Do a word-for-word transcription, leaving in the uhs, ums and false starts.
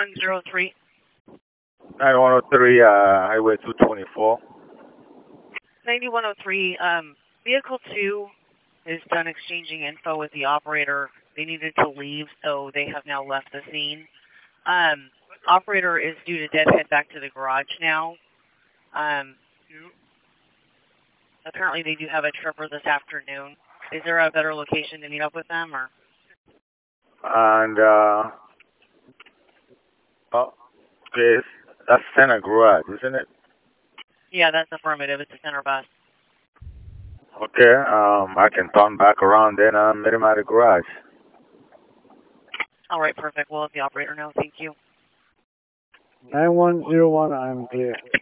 one zero three. nine one oh three, uh, Highway two twenty-four. ninety-one oh three, um, vehicle two is done exchanging info with the operator. They needed to leave, so they have now left the scene. Um, operator is due to deadhead back to the garage now. Um, apparently they do have a tripper this afternoon. Is there a better location to meet up with them, or? And, uh, oh, okay, that's Center Garage, isn't it? Yeah, that's affirmative. It's a center bus. Okay, um, I can turn back around then and meet him at the garage. All right, perfect. We'll let the operator know. Thank you. nine one zero one, I'm clear.